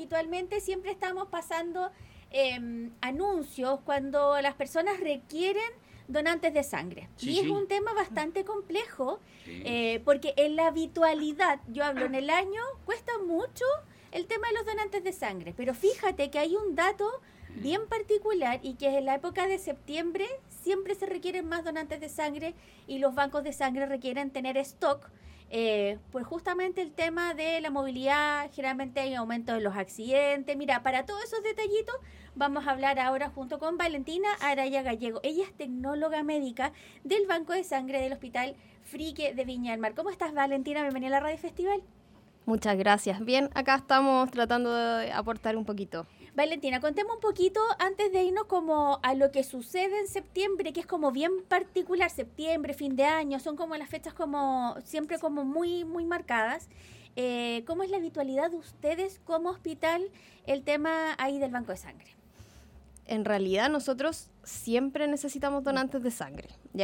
habitualmente siempre estamos pasando anuncios cuando las personas requieren donantes de sangre. Sí, y sí. es un tema bastante complejo, Sí. porque en la habitualidad, yo hablo en el año, cuesta mucho el tema de los donantes de sangre. Pero fíjate que hay un dato bien particular y que es en la época de septiembre siempre se requieren más donantes de sangre y los bancos de sangre requieren tener stock. Pues justamente el tema de la movilidad, generalmente hay aumento de los accidentes. Mira, para todos esos detallitos vamos a hablar ahora junto con Valentina Araya Gallego. Ella es tecnóloga médica del Banco de Sangre del Hospital Frique de Viña del Mar. ¿Cómo estás, Valentina? Bienvenida a la Radio Festival. Muchas gracias. Bien, acá estamos tratando de aportar un poquito. Valentina, contemos un poquito antes de irnos como a lo que sucede en septiembre, que es como bien particular. Septiembre, fin de año, son como las fechas como siempre como muy marcadas. ¿Cómo es la habitualidad de ustedes como hospital el tema ahí del banco de sangre? En realidad nosotros siempre necesitamos donantes de sangre.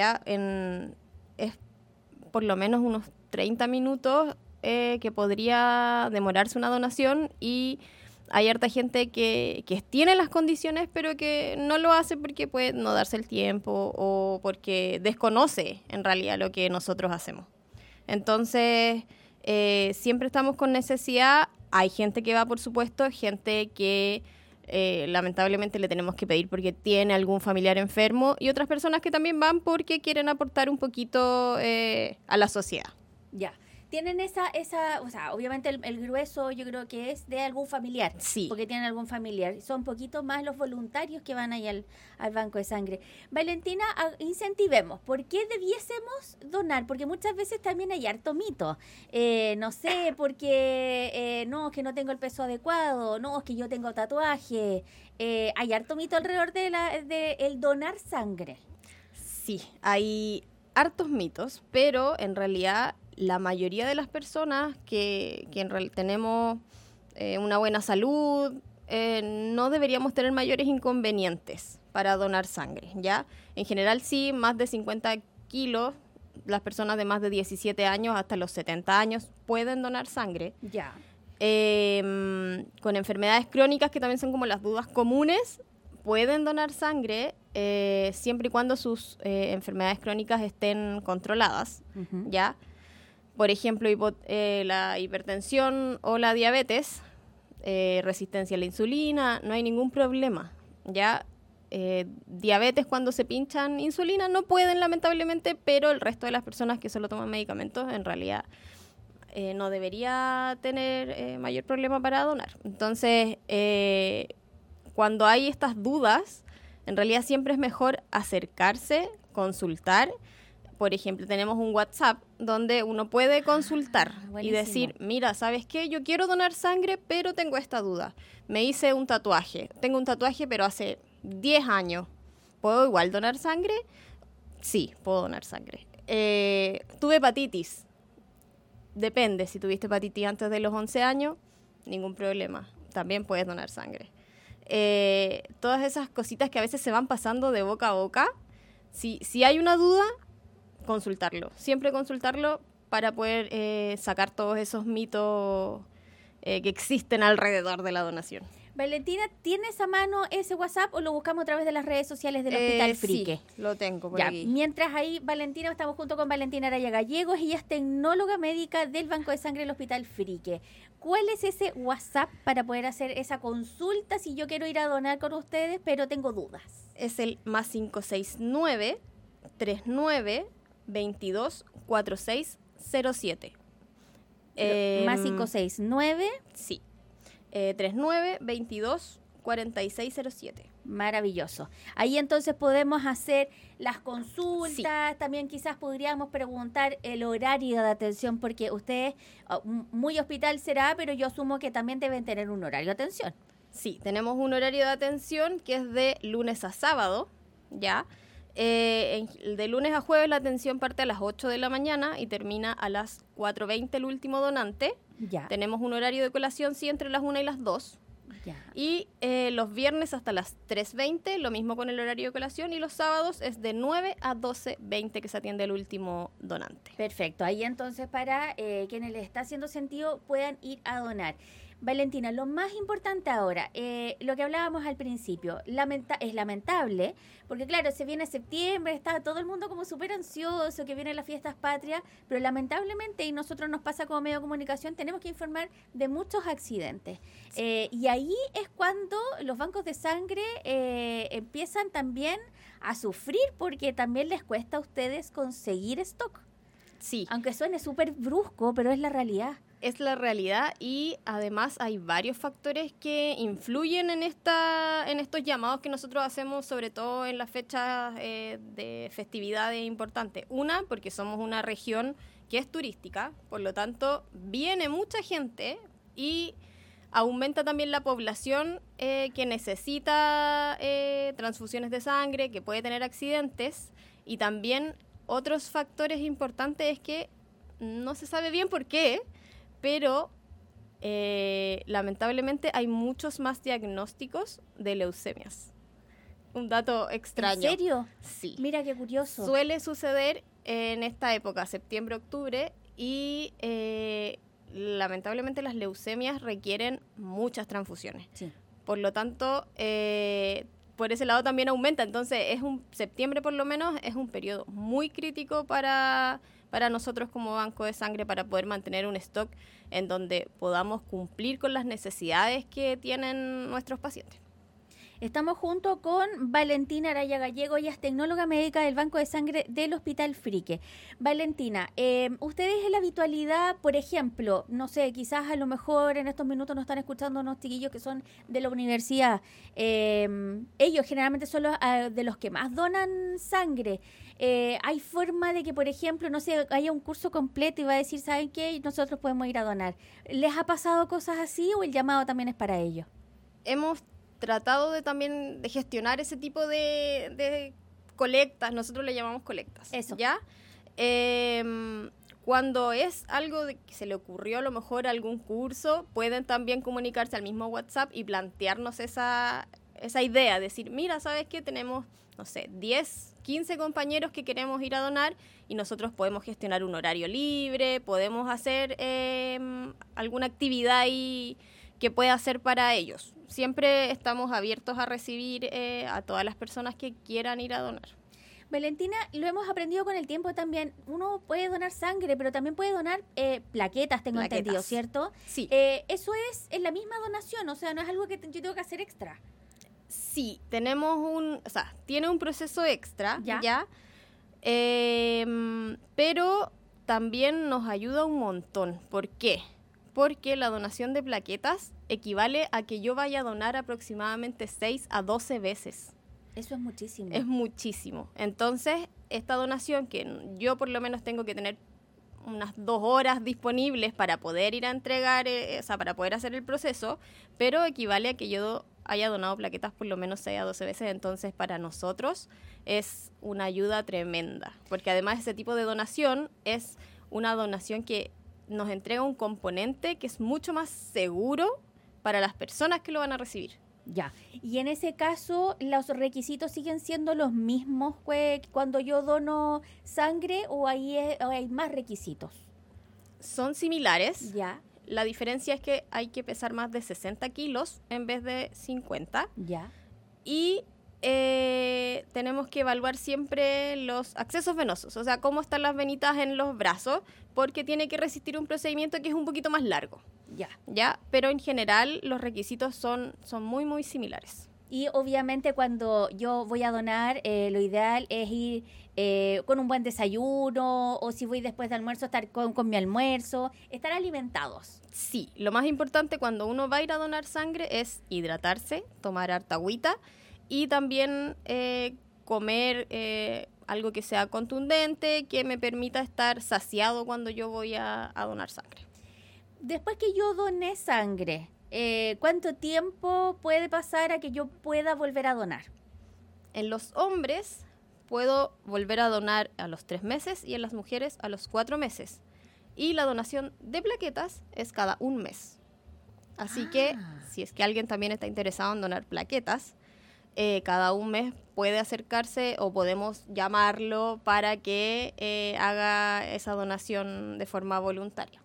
Es por lo menos unos 30 minutos que podría demorarse una donación, y hay harta gente que tiene las condiciones pero que no lo hace porque puede no darse el tiempo o porque desconoce en realidad lo que nosotros hacemos. Entonces, siempre estamos con necesidad. Hay gente que va, por supuesto, gente que lamentablemente le tenemos que pedir porque tiene algún familiar enfermo, y otras personas que también van porque quieren aportar un poquito a la sociedad. Ya. Tienen esa, o sea, obviamente el grueso yo creo que es de algún familiar. Sí. Porque tienen algún familiar. Son poquito más los voluntarios que van ahí al banco de sangre. Valentina, incentivemos. ¿Por qué debiésemos donar? Porque muchas veces también hay harto mito. No sé, porque no, es que no tengo el peso adecuado. No, es que yo tengo tatuaje. Hay harto mito alrededor de el donar sangre. Sí, hay hartos mitos, pero en realidad la mayoría de las personas que tenemos una buena salud, no deberíamos tener mayores inconvenientes para donar sangre, ¿ya? En general sí, más de 50 kilos, las personas de más de 17 años hasta los 70 años pueden donar sangre. Ya. Con enfermedades crónicas, que también son como las dudas comunes, pueden donar sangre siempre y cuando sus enfermedades crónicas estén controladas, Uh-huh. ¿ya? Por ejemplo, la hipertensión o la diabetes, resistencia a la insulina, no hay ningún problema, ¿ya? Diabetes, cuando se pinchan insulina, no pueden, lamentablemente, pero el resto de las personas que solo toman medicamentos, en realidad, no debería tener mayor problema para donar. Entonces, cuando hay estas dudas, en realidad siempre es mejor acercarse, consultar. Por ejemplo, tenemos un WhatsApp donde uno puede consultar y decir, mira, ¿sabes qué? Yo quiero donar sangre, pero tengo esta duda. Me hice un tatuaje. Tengo un tatuaje, pero hace 10 años. ¿Puedo igual donar sangre? Sí, puedo donar sangre. Tuve hepatitis. Depende, si tuviste hepatitis antes de los 11 años, ningún problema. También puedes donar sangre. Todas esas cositas que a veces se van pasando de boca a boca. Si hay una duda, consultarlo, siempre consultarlo para poder sacar todos esos mitos que existen alrededor de la donación. Valentina, ¿tienes a mano ese WhatsApp o lo buscamos a través de las redes sociales del Hospital Frique? Sí, lo tengo por ya, aquí. Mientras ahí, Valentina, estamos junto con Valentina Araya Gallegos, ella es tecnóloga médica del Banco de Sangre del Hospital Frique. ¿Cuál es ese WhatsApp para poder hacer esa consulta si yo quiero ir a donar con ustedes, pero tengo dudas? Es el más 569 39 22 46 07. Más 569. Sí. 39 22 46 07. Maravilloso. Ahí entonces podemos hacer las consultas, Sí. También quizás podríamos preguntar el horario de atención, porque ustedes, muy hospital será, pero yo asumo que también deben tener un horario de atención. Sí, tenemos un horario de atención que es de lunes a sábado, ¿ya? De lunes a jueves la atención parte a las 8 de la mañana y termina a las 4:20 el último donante. Ya. Tenemos un horario de colación, sí, entre las 1 y las 2. Ya. Y los viernes hasta las 3:20, lo mismo con el horario de colación, y los sábados es de 9 a 12:20 que se atiende el último donante. Perfecto. Ahí entonces para quienes les está haciendo sentido puedan ir a donar. Valentina, lo más importante ahora, lo que hablábamos al principio, es lamentable, porque claro, se viene septiembre, está todo el mundo como súper ansioso, que vienen las fiestas patrias, pero lamentablemente, y nosotros nos pasa como medio de comunicación, tenemos que informar de muchos accidentes. Y ahí es cuando los bancos de sangre empiezan también a sufrir, porque también les cuesta a ustedes conseguir stock. Sí. Aunque suene súper brusco, pero es la realidad. Es la realidad y además hay varios factores que influyen en estos llamados que nosotros hacemos, sobre todo en las fechas de festividades importantes. Una, porque somos una región que es turística, por lo tanto viene mucha gente y aumenta también la población que necesita transfusiones de sangre, que puede tener accidentes, y también otros factores importantes es que no se sabe bien por qué, pero lamentablemente hay muchos más diagnósticos de leucemias. Un dato extraño. ¿En serio? Sí. Mira qué curioso. Suele suceder en esta época, septiembre-octubre, y lamentablemente las leucemias requieren muchas transfusiones. Sí. Por lo tanto, por ese lado también aumenta. Entonces, septiembre por lo menos es un periodo muy crítico para nosotros como banco de sangre, para poder mantener un stock en donde podamos cumplir con las necesidades que tienen nuestros pacientes. Estamos junto con Valentina Araya Gallego, ella es tecnóloga médica del Banco de Sangre del Hospital Frique. Valentina, ustedes en la habitualidad, por ejemplo, no sé, quizás a lo mejor en estos minutos nos están escuchando unos chiquillos que son de la universidad. Ellos generalmente son de los que más donan sangre. ¿Hay forma de que, por ejemplo, no sé, haya un curso completo y va a decir, ¿saben qué? Nosotros podemos ir a donar. ¿Les ha pasado cosas así o el llamado también es para ellos? Hemos tratado de gestionar ese tipo de colectas, nosotros le llamamos colectas. Eso. ¿Ya? Cuando es algo de que se le ocurrió a lo mejor algún curso, pueden también comunicarse al mismo WhatsApp y plantearnos esa idea, decir, mira, ¿sabes qué? Tenemos, no sé, 10, 15 compañeros que queremos ir a donar y nosotros podemos gestionar un horario libre, podemos hacer alguna actividad ahí que pueda hacer para ellos. Siempre estamos abiertos a recibir a todas las personas que quieran ir a donar. Valentina, lo hemos aprendido con el tiempo también. Uno puede donar sangre, pero también puede donar plaquetas, tengo entendido, ¿cierto? Sí. Eso es la misma donación, o sea, no es algo que yo tengo que hacer extra. Sí, tiene un proceso extra, ¿ya? Pero también nos ayuda un montón. ¿Por qué? Porque la donación de plaquetas equivale a que yo vaya a donar aproximadamente 6 a 12 veces. Eso es muchísimo. Es muchísimo. Entonces, esta donación que yo por lo menos tengo que tener unas 2 horas disponibles para poder ir a entregar, para poder hacer el proceso, pero equivale a que yo haya donado plaquetas por lo menos 6 a 12 veces. Entonces, para nosotros es una ayuda tremenda, porque además ese tipo de donación es una donación que nos entrega un componente que es mucho más seguro para las personas que lo van a recibir. Ya, y en ese caso, ¿los requisitos siguen siendo los mismos cuando yo dono sangre o hay más requisitos? Son similares. Ya. La diferencia es que hay que pesar más de 60 kilos en vez de 50. Ya. Y tenemos que evaluar siempre los accesos venosos, o sea, cómo están las venitas en los brazos, porque tiene que resistir un procedimiento que es un poquito más largo. Ya, pero en general los requisitos son muy, muy similares. Y obviamente cuando yo voy a donar, lo ideal es ir con un buen desayuno, o si voy después de almuerzo, estar con mi almuerzo, estar alimentados. Sí, lo más importante cuando uno va a ir a donar sangre es hidratarse, tomar harta agüita y también comer algo que sea contundente, que me permita estar saciado cuando yo voy a donar sangre. Después que yo doné sangre, ¿cuánto tiempo puede pasar a que yo pueda volver a donar? En los hombres puedo volver a donar a los 3 meses y en las mujeres a los 4 meses. Y la donación de plaquetas es cada 1 mes. Así que si es que alguien también está interesado en donar plaquetas, cada 1 mes puede acercarse o podemos llamarlo para que haga esa donación de forma voluntaria.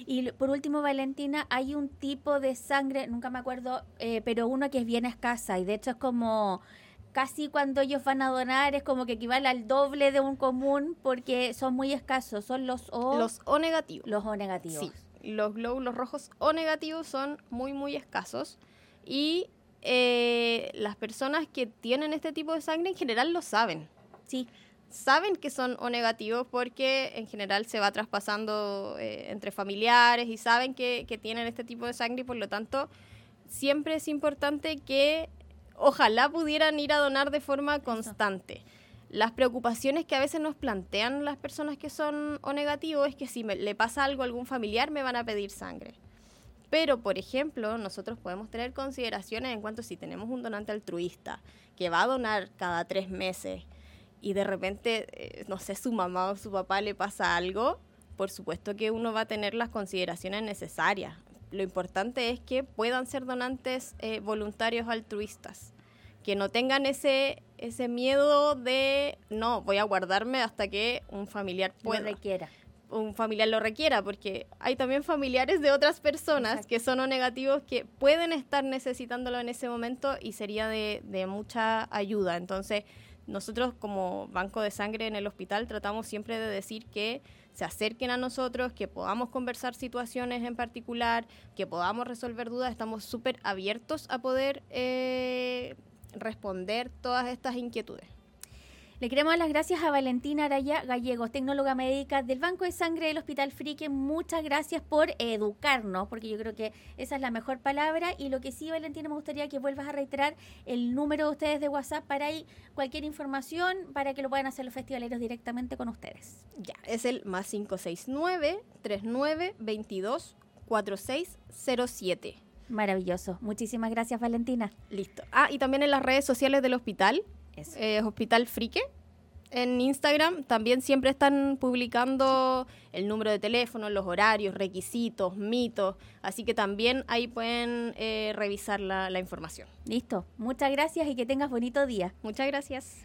Y por último, Valentina, hay un tipo de sangre, nunca me acuerdo, pero uno que es bien escasa y de hecho es como casi cuando ellos van a donar es como que equivale al doble de un común porque son muy escasos, son los Los O negativos. Los O negativos. Sí, los glóbulos rojos O negativos son muy, muy escasos y las personas que tienen este tipo de sangre en general lo saben. Sí. Saben que son O negativos porque en general se va traspasando entre familiares y saben que tienen este tipo de sangre y por lo tanto siempre es importante que ojalá pudieran ir a donar de forma constante. Las preocupaciones que a veces nos plantean las personas que son O negativos es que si le pasa algo a algún familiar me van a pedir sangre. Pero, por ejemplo, nosotros podemos tener consideraciones en cuanto si tenemos un donante altruista que va a donar cada 3 meses y de repente, no sé, su mamá o su papá le pasa algo, por supuesto que uno va a tener las consideraciones necesarias. Lo importante es que puedan ser donantes voluntarios altruistas, que no tengan ese miedo de, no, voy a guardarme hasta que un familiar pueda. Un familiar lo requiera, porque hay también familiares de otras personas Exacto. que son O negativos que pueden estar necesitándolo en ese momento y sería de mucha ayuda. Entonces, nosotros como banco de sangre en el hospital tratamos siempre de decir que se acerquen a nosotros, que podamos conversar situaciones en particular, que podamos resolver dudas. Estamos súper abiertos a poder responder todas estas inquietudes. Le queremos dar las gracias a Valentina Araya Gallegos, tecnóloga médica del Banco de Sangre del Hospital Frique. Muchas gracias por educarnos, porque yo creo que esa es la mejor palabra. Y lo que sí, Valentina, me gustaría que vuelvas a reiterar el número de ustedes de WhatsApp para ahí cualquier información, para que lo puedan hacer los festivaleros directamente con ustedes. Ya, es el más 569-3922-4607. Maravilloso. Muchísimas gracias, Valentina. Listo. Y también en las redes sociales del hospital. Hospital Frique. En Instagram también siempre están publicando el número de teléfono, los horarios, requisitos, mitos, así que también ahí pueden revisar la información. Listo, muchas gracias y que tengas bonito día. Muchas gracias.